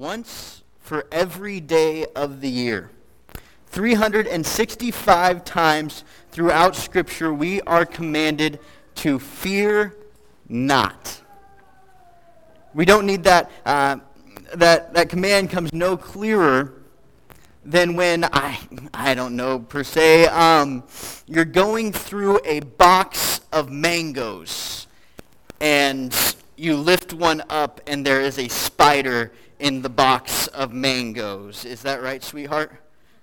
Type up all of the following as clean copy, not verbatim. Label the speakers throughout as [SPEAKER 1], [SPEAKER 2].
[SPEAKER 1] once for every day of the year. 365 times throughout Scripture, we are commanded to fear not. We don't need that. That command comes no clearer than when, I don't know per se, you're going through a box of mangoes and you lift one up and there is a spider in the box of mangoes. Is that right, sweetheart?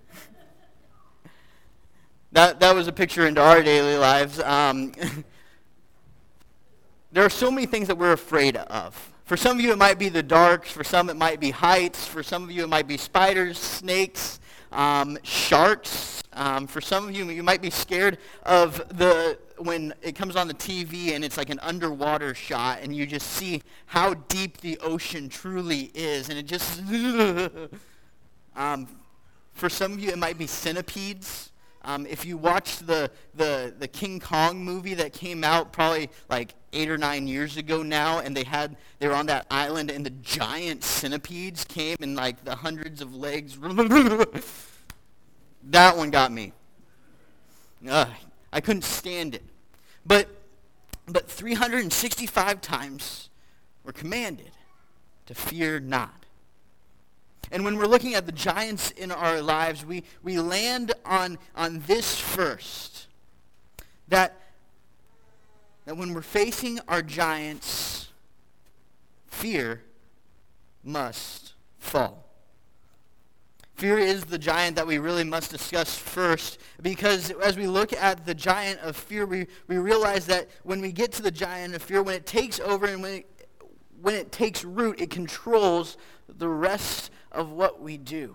[SPEAKER 1] That was a picture into our daily lives. There are so many things that we're afraid of. For some of you, it might be the dark. For some, it might be heights. For some of you, it might be spiders, snakes, sharks. For some of you, you might be scared of when it comes on the TV and it's like an underwater shot and you just see how deep the ocean truly is. And it just... For some of you, it might be centipedes. If you watched the King Kong movie that came out probably like 8 or 9 years ago now, and they were on that island, and the giant centipedes came in like the hundreds of legs. That one got me. I couldn't stand it. But 365 times we're commanded to fear not. And when we're looking at the giants in our lives, we land on this first. That when we're facing our giants, fear must fall. Fear is the giant that we really must discuss first, because as we look at the giant of fear, we realize that when we get to the giant of fear, when it takes over and when it takes root, it controls the rest of what we do.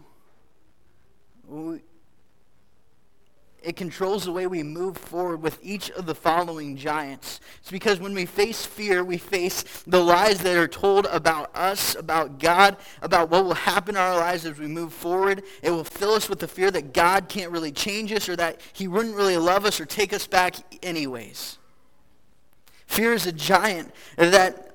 [SPEAKER 1] It controls the way we move forward with each of the following giants. It's because when we face fear, we face the lies that are told about us, about God, about what will happen in our lives as we move forward. It will fill us with the fear that God can't really change us, or that he wouldn't really love us or take us back anyways. Fear is a giant that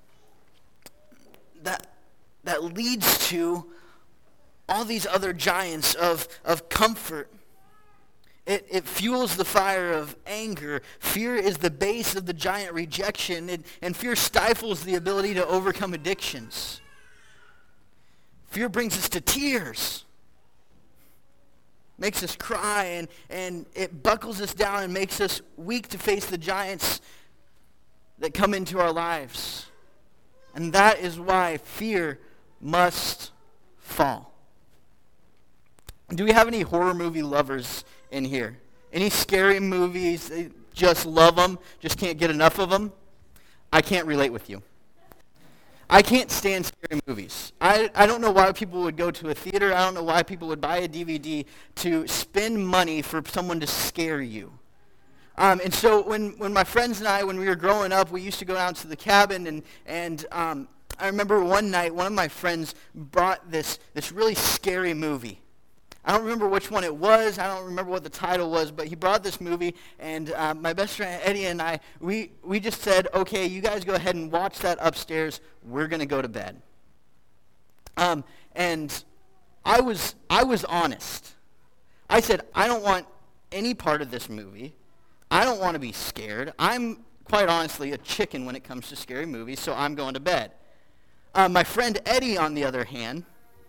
[SPEAKER 1] leads to all these other giants of comfort. It fuels the fire of anger. Fear is the base of the giant rejection, and fear stifles the ability to overcome addictions. Fear brings us to tears, makes us cry, and it buckles us down and makes us weak to face the giants that come into our lives. And that is why fear must fall. Do we have any horror movie lovers in here? Any scary movies? They just love them, just can't get enough of them? I can't relate with you. I can't stand scary movies. I don't know why people would go to a theater. I don't know why people would buy a DVD to spend money for someone to scare you. And so when my friends and I, when we were growing up, we used to go down to the cabin, and I remember one night, one of my friends brought this really scary movie. I don't remember which one it was. I don't remember what the title was, but he brought this movie, and my best friend Eddie and I, we just said, okay, you guys go ahead and watch that upstairs. We're going to go to bed. And I was honest. I said, I don't want any part of this movie. I don't want to be scared. I'm, quite honestly, a chicken when it comes to scary movies, so I'm going to bed. My friend Eddie, on the other hand,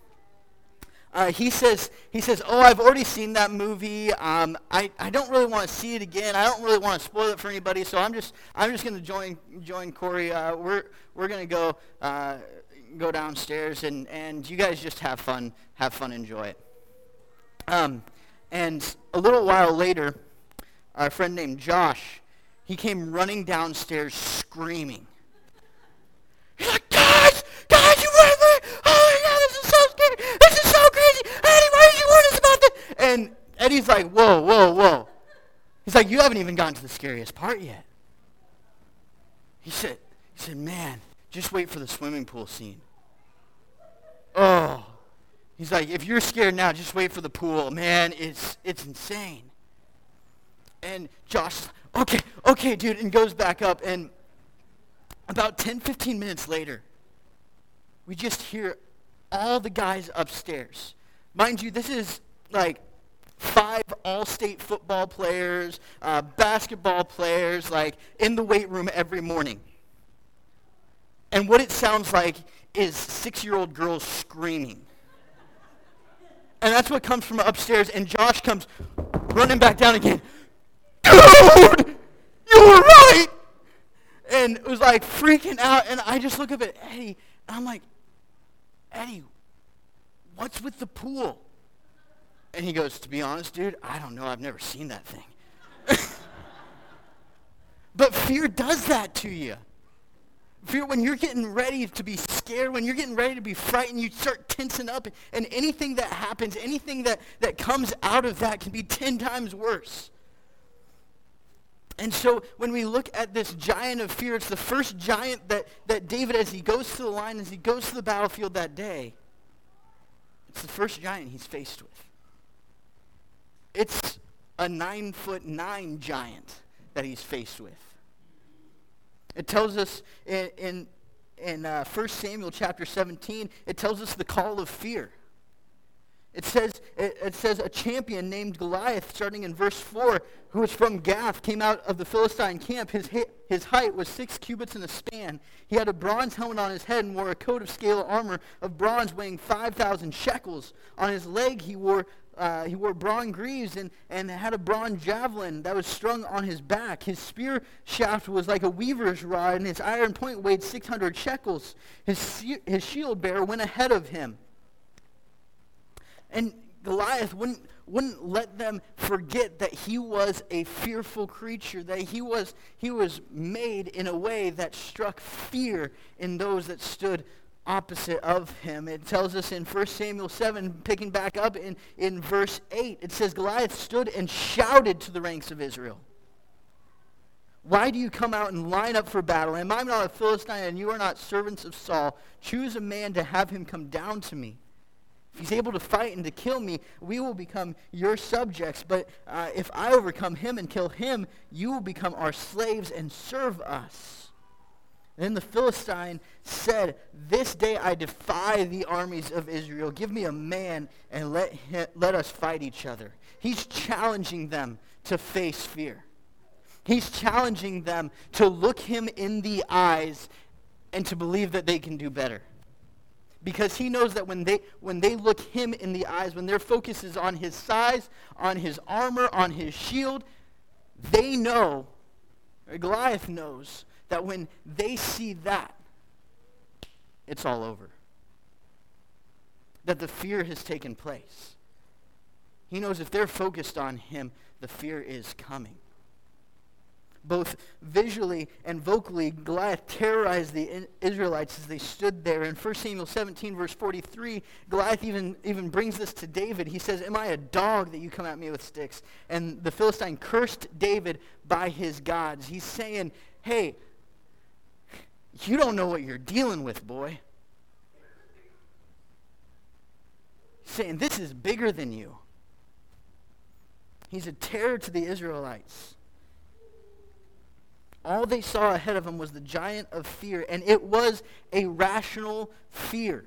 [SPEAKER 1] he says, oh, I've already seen that movie. I don't really want to see it again. I don't really want to spoil it for anybody, so I'm just going to join Corey. We're going to go downstairs, and you guys just have fun, enjoy it. And a little while later, our friend named Josh, he came running downstairs screaming. He's like, guys, you ready? Oh my God, this is so scary. This is so crazy. Eddie, why did you warn us about this? And Eddie's like, whoa. He's like, you haven't even gotten to the scariest part yet. He said, man, just wait for the swimming pool scene. Oh. He's like, if you're scared now, just wait for the pool. Man, it's insane. And Josh, okay, dude, and goes back up, and about 10, 15 minutes later, we just hear all the guys upstairs. Mind you, this is like 5 all-state football players, basketball players, like in the weight room every morning. And what it sounds like is 6-year-old girls screaming. And that's what comes from upstairs, and Josh comes running back down again. Dude, you were right! And it was like freaking out, and I just look up at Eddie, and I'm like, Eddie, what's with the pool? And he goes, to be honest, dude, I don't know. I've never seen that thing. But fear does that to you. Fear, when you're getting ready to be scared, when you're getting ready to be frightened, you start tensing up, and anything that happens, anything that comes out of that can be 10 times worse. And so when we look at this giant of fear, it's the first giant that David, as he goes to the line, as he goes to the battlefield that day, it's the first giant he's faced with. It's a 9'9" giant that he's faced with. It tells us in 1 Samuel chapter 17, it tells us the call of fear. It says a champion named Goliath, starting in verse 4, who was from Gath, came out of the Philistine camp. His height was 6 cubits in a span. He had a bronze helmet on his head and wore a coat of scale armor of bronze weighing 5,000 shekels. On his leg he wore bronze greaves and had a bronze javelin that was strung on his back. His spear shaft was like a weaver's rod, and his iron point weighed 600 shekels. His shield bearer went ahead of him. And Goliath wouldn't let them forget that he was a fearful creature, that he was made in a way that struck fear in those that stood opposite of him. It tells us in 1 Samuel 7, picking back up in verse 8, it says, Goliath stood and shouted to the ranks of Israel. Why do you come out and line up for battle? Am I not a Philistine and you are not servants of Saul? Choose a man to have him come down to me. If he's able to fight and to kill me, we will become your subjects. But if I overcome him and kill him, you will become our slaves and serve us. And then the Philistine said, this day I defy the armies of Israel. Give me a man and let us fight each other. He's challenging them to face fear. He's challenging them to look him in the eyes and to believe that they can do better. Because he knows that when they look him in the eyes, when their focus is on his size, on his armor, on his shield, they know, or Goliath knows, that when they see that, it's all over. That the fear has taken place. He knows if they're focused on him, the fear is coming. Both visually and vocally, Goliath terrorized the Israelites as they stood there. In 1 Samuel 17, verse 43, Goliath even brings this to David. He says, am I a dog that you come at me with sticks? And the Philistine cursed David by his gods. He's saying, hey, you don't know what you're dealing with, boy. He's saying, this is bigger than you. He's a terror to the Israelites. All they saw ahead of them was the giant of fear, and it was a rational fear.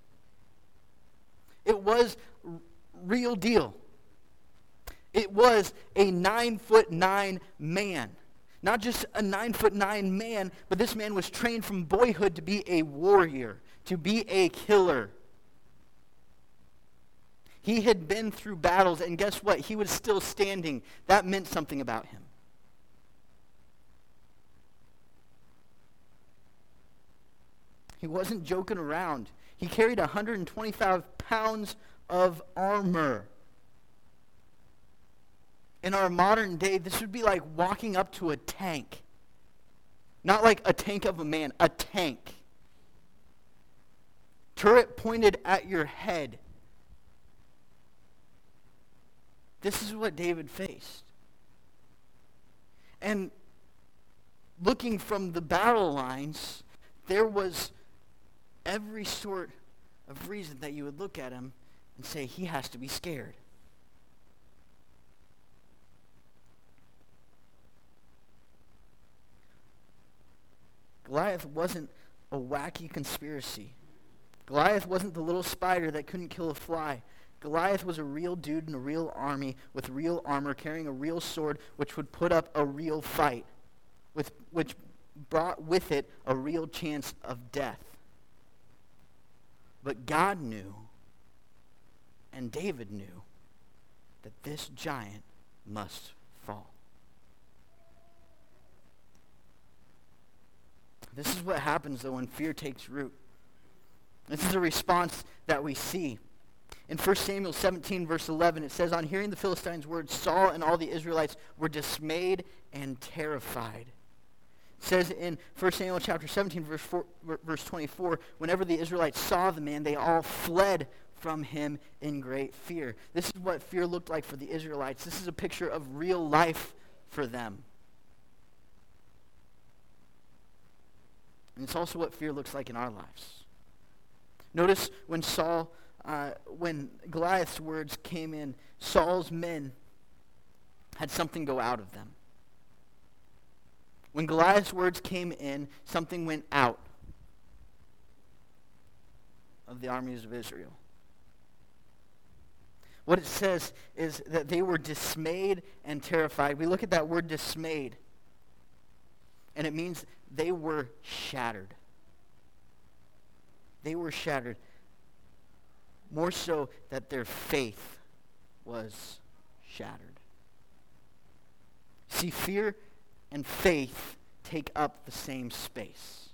[SPEAKER 1] It was real deal. It was a 9'9" man. Not just a 9'9" man, but this man was trained from boyhood to be a warrior, to be a killer. He had been through battles, and guess what? He was still standing. That meant something about him. He wasn't joking around. He carried 125 pounds of armor. In our modern day, this would be like walking up to a tank. Not like a tank of a man, a tank. Turret pointed at your head. This is what David faced. And looking from the battle lines, there was every sort of reason that you would look at him and say, he has to be scared. Goliath wasn't a wacky conspiracy. Goliath wasn't the little spider that couldn't kill a fly. Goliath was a real dude in a real army with real armor, carrying a real sword, which would put up a real fight, which brought with it a real chance of death. But God knew, and David knew, that this giant must fall. This is what happens, though, when fear takes root. This is a response that we see. In 1 Samuel 17, verse 11, it says, "On hearing the Philistines' words, Saul and all the Israelites were dismayed and terrified." It says in 1 Samuel chapter 17, verse 24, whenever the Israelites saw the man, they all fled from him in great fear. This is what fear looked like for the Israelites. This is a picture of real life for them. And it's also what fear looks like in our lives. Notice when when Goliath's words came in, Saul's men had something go out of them. When Goliath's words came in, something went out of the armies of Israel. What it says is that they were dismayed and terrified. We look at that word dismayed, and it means they were shattered. They were shattered. More so that their faith was shattered. See, fear and faith take up the same space.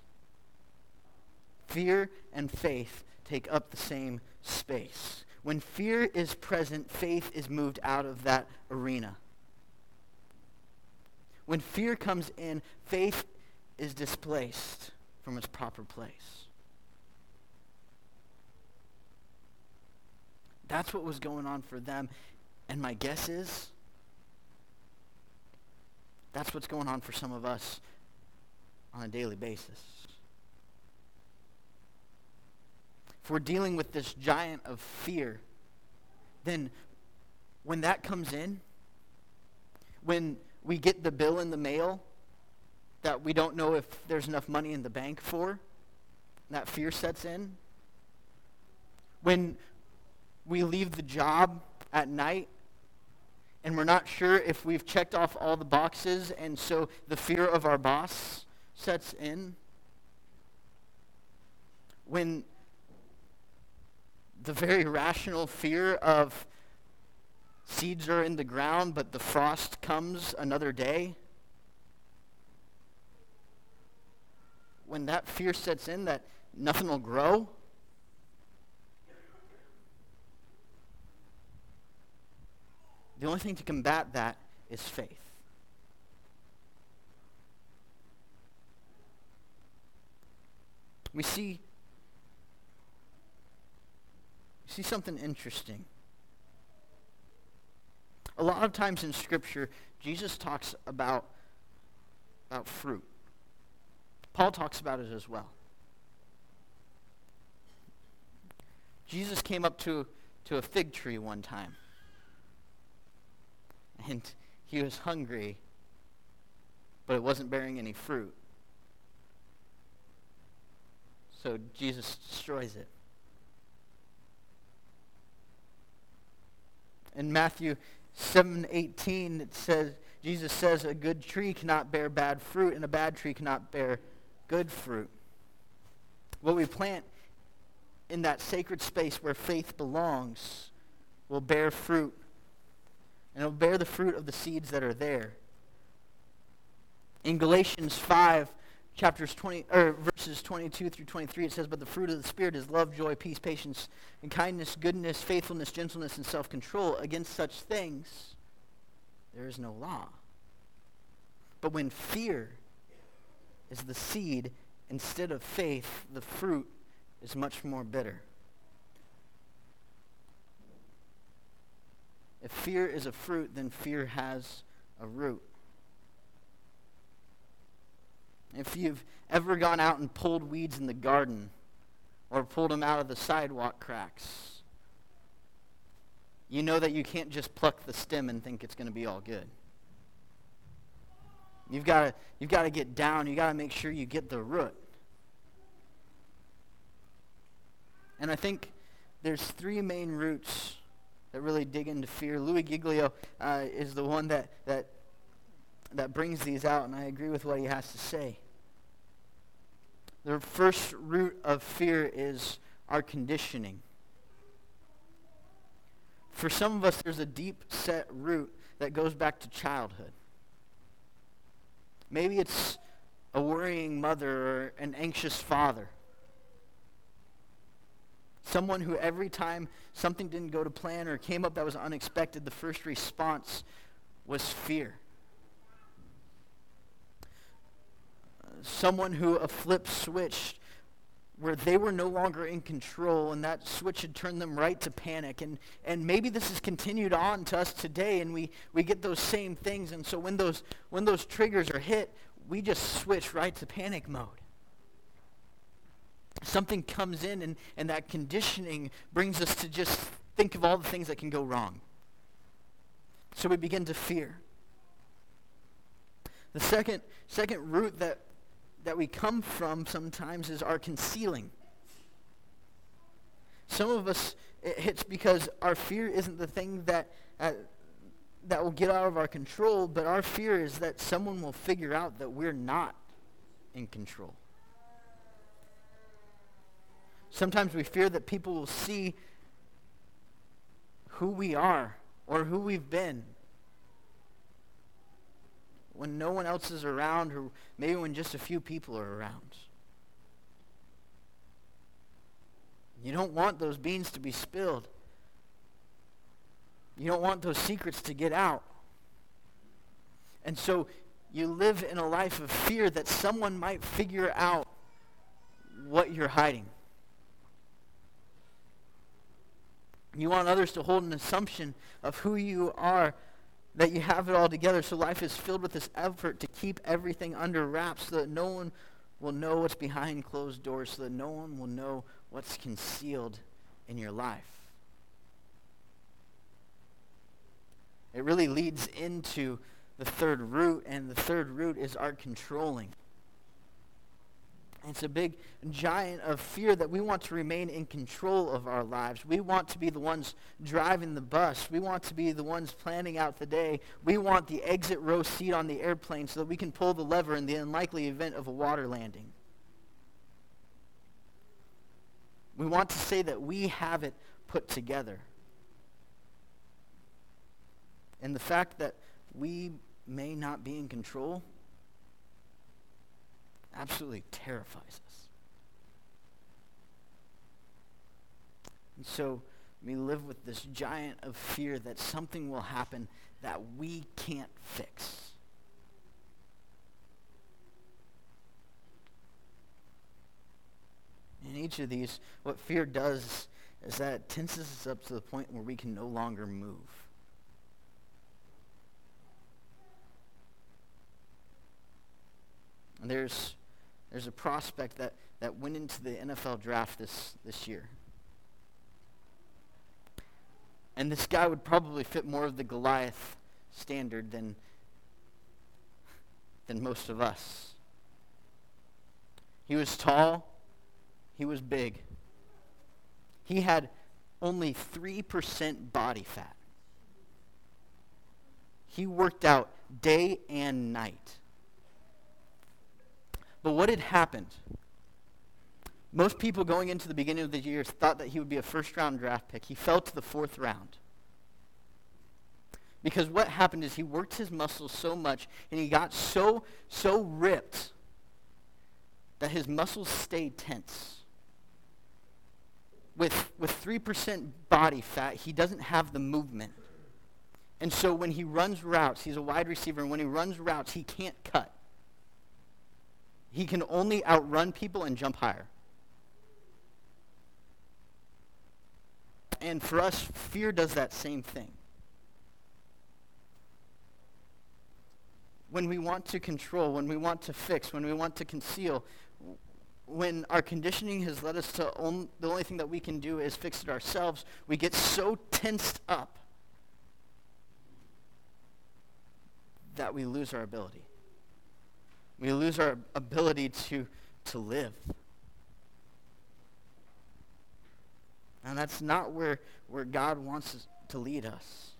[SPEAKER 1] Fear and faith take up the same space. When fear is present, faith is moved out of that arena. When fear comes in, faith is displaced from its proper place. That's what was going on for them. And my guess is that's what's going on for some of us on a daily basis. If we're dealing with this giant of fear, then when that comes in, when we get the bill in the mail that we don't know if there's enough money in the bank for, that fear sets in. When we leave the job at night and we're not sure if we've checked off all the boxes, and so the fear of our boss sets in. When the very rational fear of seeds are in the ground, but the frost comes another day. When that fear sets in that nothing will grow. The only thing to combat that is faith. We see something interesting. A lot of times in Scripture, Jesus talks about fruit. Paul talks about it as well. Jesus came up to a fig tree one time. And he was hungry, but it wasn't bearing any fruit. So Jesus destroys it. In Matthew 7:18, it says, Jesus says, a good tree cannot bear bad fruit, and a bad tree cannot bear good fruit. What we plant in that sacred space where faith belongs will bear fruit. And it'll bear the fruit of the seeds that are there. In Galatians 5, verses 22 through 23, it says, but the fruit of the Spirit is love, joy, peace, patience, and kindness, goodness, faithfulness, gentleness, and self-control. Against such things, there is no law. But when fear is the seed instead of faith, the fruit is much more bitter. If fear is a fruit, then fear has a root. If you've ever gone out and pulled weeds in the garden or pulled them out of the sidewalk cracks, you know that you can't just pluck the stem and think it's going to be all good. You've got to get down. You've got to make sure you get the root. And I think there's three main roots that really dig into fear. Louis Giglio is the one that brings these out, and I agree with what he has to say. The first root of fear is our conditioning. For some of us, there's a deep-set root that goes back to childhood. Maybe it's a worrying mother or an anxious father. Someone who every time something didn't go to plan or came up that was unexpected, the first response was fear. Someone who a flip switched where they were no longer in control, and that switch had turned them right to panic. And maybe this has continued on to us today, and we get those same things. And so when those triggers are hit, we just switch right to panic mode. Something comes in, and that conditioning brings us to just think of all the things that can go wrong. So we begin to fear. The second root that we come from sometimes is our concealing. Some of us, it hits because our fear isn't the thing that will get out of our control, but our fear is that someone will figure out that we're not in control. Sometimes we fear that people will see who we are or who we've been when no one else is around, or maybe when just a few people are around. You don't want those beans to be spilled. You don't want those secrets to get out. And so you live in a life of fear that someone might figure out what you're hiding. You want others to hold an assumption of who you are, that you have it all together. So life is filled with this effort to keep everything under wraps so that no one will know what's behind closed doors, so that no one will know what's concealed in your life. It really leads into the third root, and the third root is our controlling. It's a big giant of fear that we want to remain in control of our lives. We want to be the ones driving the bus. We want to be the ones planning out the day. We want the exit row seat on the airplane so that we can pull the lever in the unlikely event of a water landing. We want to say that we have it put together. And the fact that we may not be in control absolutely terrifies us. And so we live with this giant of fear that something will happen that we can't fix. In each of these, what fear does is that it tenses us up to the point where we can no longer move. And there's a prospect that went into the NFL draft this year. And this guy would probably fit more of the Goliath standard than most of us. He was tall. He was big. He had only 3% body fat. He worked out day and night. But what had happened? Most people going into the beginning of the year thought that he would be a first-round draft pick. He fell to the 4th round. Because what happened is he worked his muscles so much and he got so ripped that his muscles stayed tense. With 3% body fat, he doesn't have the movement. And so when he runs routes, he's a wide receiver, and when he runs routes, he can't cut. He can only outrun people and jump higher. And for us, fear does that same thing. When we want to control, when we want to fix, when we want to conceal, when our conditioning has led us to the only thing that we can do is fix it ourselves, we get so tensed up that we lose our ability. We lose our ability to live. And that's not where God wants us to lead us.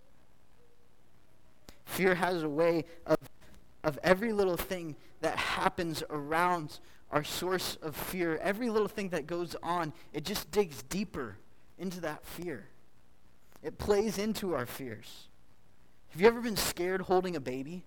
[SPEAKER 1] Fear has a way of every little thing that happens around our source of fear, every little thing that goes on, it just digs deeper into that fear. It plays into our fears. Have you ever been scared holding a baby?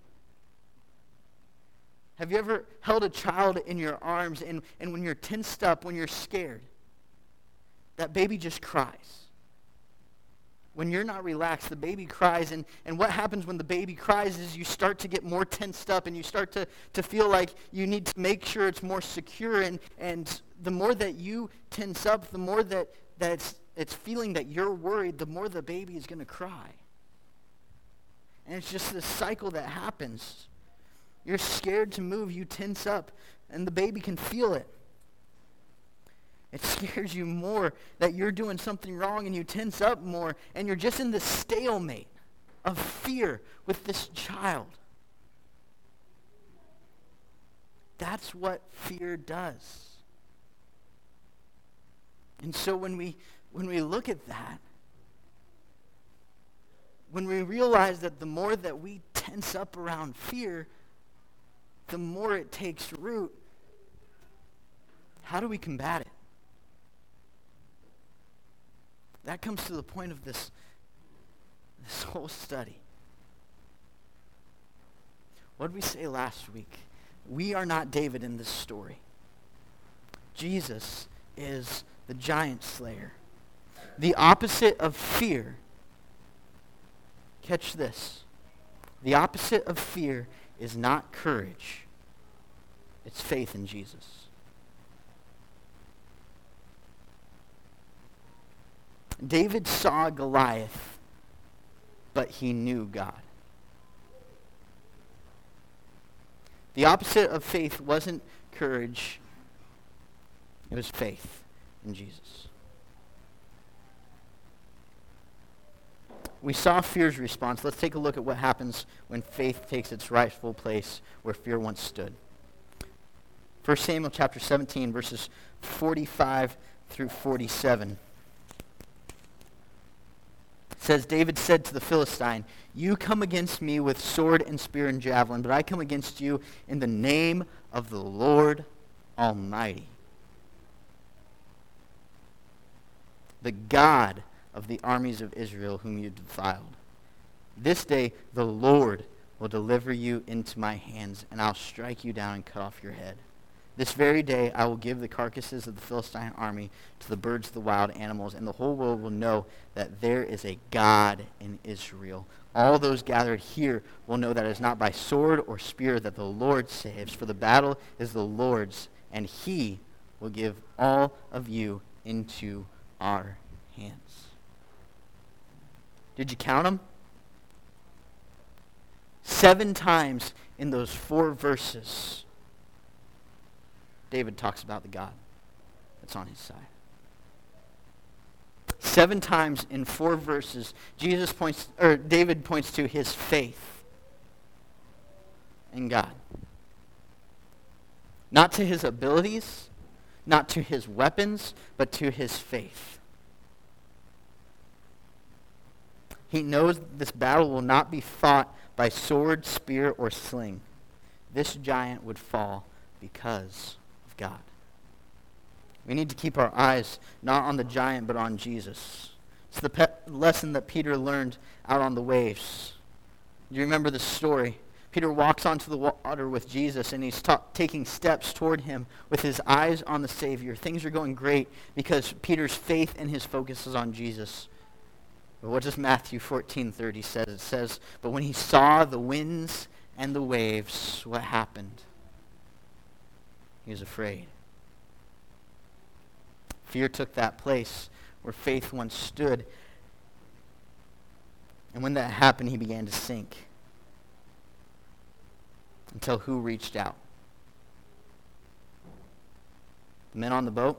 [SPEAKER 1] Have you ever held a child in your arms and when you're tensed up, when you're scared, that baby just cries? When you're not relaxed, the baby cries, and what happens when the baby cries is you start to get more tensed up and you start to feel like you need to make sure it's more secure, and the more that you tense up, the more that it's feeling that you're worried, the more the baby is going to cry. And it's just this cycle that happens. You're scared to move, you tense up, and the baby can feel it. It scares you more that you're doing something wrong and you tense up more, and you're just in this stalemate of fear with this child. That's what fear does. And so when we look at that, when we realize that the more that we tense up around fear, the more it takes root, how do we combat it? That comes to the point of this whole study. What did we say last week? We are not David in this story. Jesus is the giant slayer. The opposite of fear, catch this, the opposite of fear is not courage. It's faith in Jesus. David saw Goliath, but he knew God. The opposite of faith wasn't courage. It was faith in Jesus. We saw fear's response. Let's take a look at what happens when faith takes its rightful place where fear once stood. 1 Samuel chapter 17, verses 45 through 47. It says, David said to the Philistine, "You come against me with sword and spear and javelin, but I come against you in the name of the Lord Almighty, the God of the armies of Israel whom you defiled. This day the Lord will deliver you into my hands, and I'll strike you down and cut off your head. This very day I will give the carcasses of the Philistine army to the birds of the wild animals, and the whole world will know that there is a God in Israel. All those gathered here will know that it is not by sword or spear that the Lord saves, for the battle is the Lord's, and he will give all of you into our hands." Did you count them? 7 times in those 4 verses, David talks about the God that's on his side. 7 times in 4 verses, David points to his faith in God. Not to his abilities, not to his weapons, but to his faith. He knows this battle will not be fought by sword, spear, or sling. This giant would fall because of God. We need to keep our eyes not on the giant, but on Jesus. It's the lesson that Peter learned out on the waves. Do you remember the story? Peter walks onto the water with Jesus, and he's taking steps toward him with his eyes on the Savior. Things are going great because Peter's faith and his focus is on Jesus. But what does Matthew 14:30 says? It says, "But when he saw the winds and the waves," what happened? He was afraid. Fear took that place where faith once stood. And when that happened, he began to sink. Until who reached out? The men on the boat?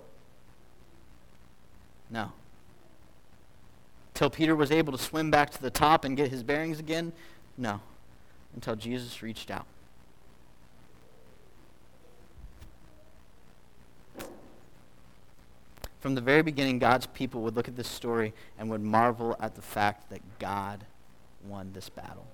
[SPEAKER 1] No. Until Peter was able to swim back to the top and get his bearings again? No. Until Jesus reached out. From the very beginning, God's people would look at this story and would marvel at the fact that God won this battle.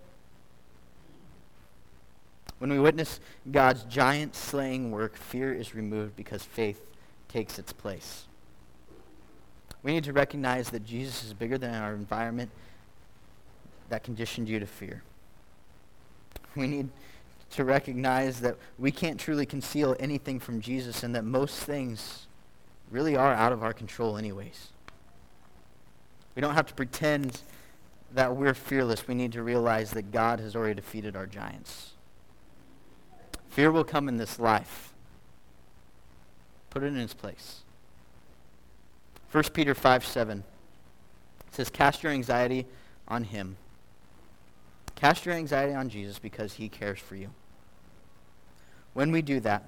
[SPEAKER 1] When we witness God's giant slaying work, fear is removed because faith takes its place. We need to recognize that Jesus is bigger than our environment that conditioned you to fear. We need to recognize that we can't truly conceal anything from Jesus and that most things really are out of our control anyways. We don't have to pretend that we're fearless. We need to realize that God has already defeated our giants. Fear will come in this life. Put it in its place. 1 Peter 5:7 says, cast your anxiety on him. Cast your anxiety on Jesus because he cares for you. When we do that,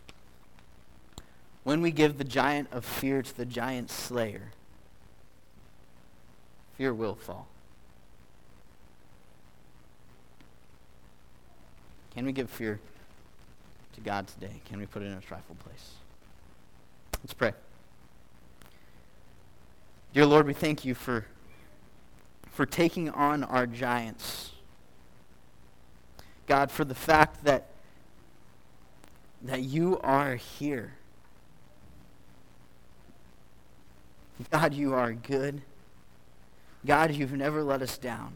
[SPEAKER 1] when we give the giant of fear to the giant slayer, fear will fall. Can we give fear to God today? Can we put it in its rightful place? Let's pray. Dear Lord, we thank you for taking on our giants. God, for the fact that you are here. God, you are good. God, you've never let us down.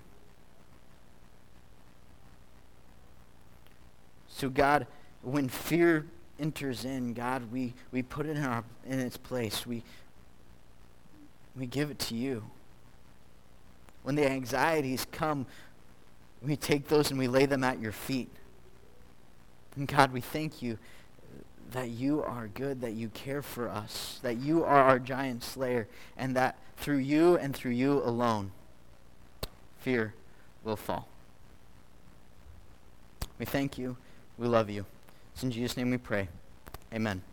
[SPEAKER 1] So God, when fear enters in, God, we put it in its place. We give it to you. When the anxieties come, we take those and we lay them at your feet. And God, we thank you that you are good, that you care for us, that you are our giant slayer, and that through you and through you alone, fear will fall. We thank you. We love you. It's in Jesus' name we pray. Amen.